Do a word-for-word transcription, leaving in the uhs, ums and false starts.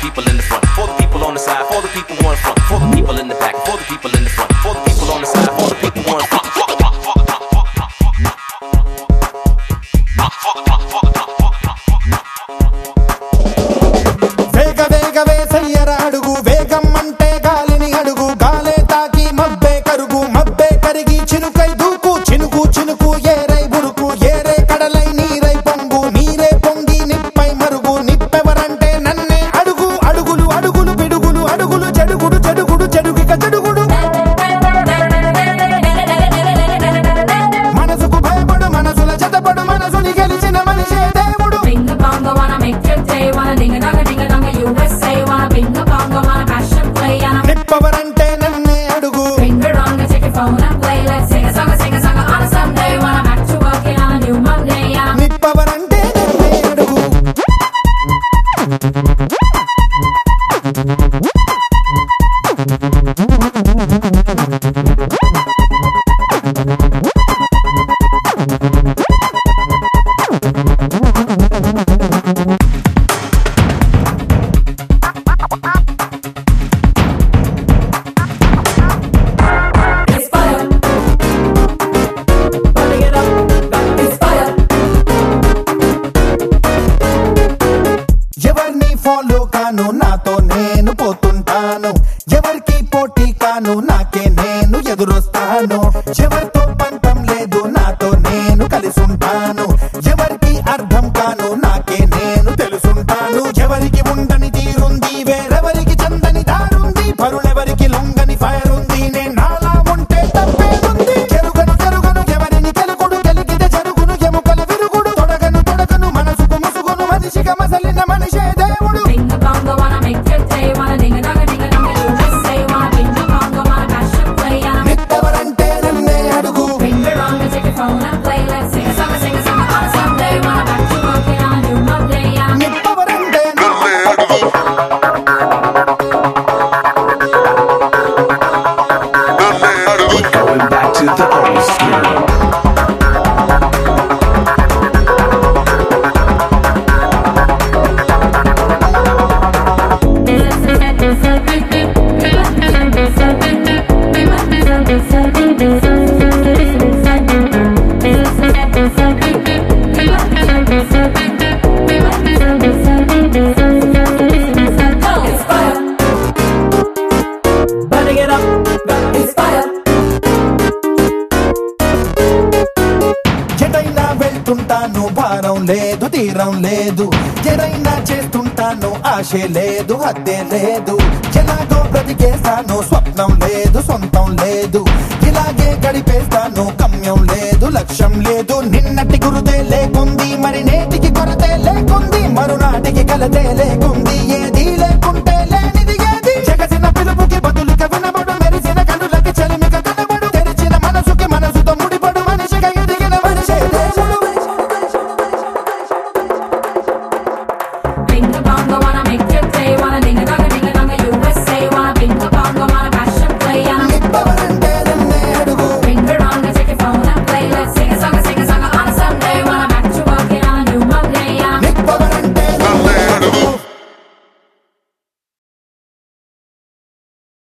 people in the front, for the people on the side, for the people who in front, for the people in the back, for the people in the front, for the people on the side, for the people who in front. వేగ వేగ వేసయ్యర అడుగు వేగం అంటే గాలిని అడుగు గాలే తాకి మబ్బే కరుగు మబ్బే కరిగి చినుకై దూకు చినుకు చినుకు ఏరై బురుకు ఏరే కడలై నీరై పొంగు నీరే పొంగి నిప్పై మరుగు నిప్పెవరంటే నన్నే అడుగు అడుగులు అడుగులు పిడుగులు అడుగులు చెడుగుడు చెడుగుడు చెడుగిక చెడుగుడు మనసుకు భయపడు మనసుల చెతపడు మనసుని గెలిచిన మనిషే దేవుడు. నిప్పవరంటే నన్నే అడుగు నిప్పవరంటే నన్నే అడుగు ఎవరిని ఫాలో కాను నాతో నేను పోతుంటాను ఎవరికి పోటీ కాను నాకే నేను ఎదురొస్తాను ఎవరితో పంతం లేదు నాతో నేను కలిసుంటాను ఎవరికి అర్థం కాను నాకే నేను తెలుసుంటాను ఎవరికి ఉండని తీరుంది వేరెవరికి చందని దారుంది పరులెవరికి లొంగని ఫైర్ ఉంది నేను నాలా ఉంటే తప్పేముంది జరుగను జరుగను ఎవరిని గెలుకుడు గెలికితే జరుగును ఎముకల విరుగుడు తొడగను తొడగను మనసుకు ముసుగును మనిషిగా మసలిన మనిషే దేవుడు. నిప్పవరంటే నన్నే అడుగు నిప్పవరంటే నన్నే అడుగు Going back to the old school. ఎటైనా వెళ్తుంటాను భారం లేదు తీరం లేదు ఎరైనా చేస్తుంటాను ఆశే లేదు హద్దే లేదు ఎలాగో బ్రతికేస్తాను స్వప్నం లేదు సొంతం లేదు ఇలాగే గడిపేస్తాను గమ్యం లేదు లక్ష్యం లేదు నిన్నటి గురుదే లేకుంది మరి నేటికి కొరతే లేకుంది మరునాటికి కలతే లేకుంది ఏది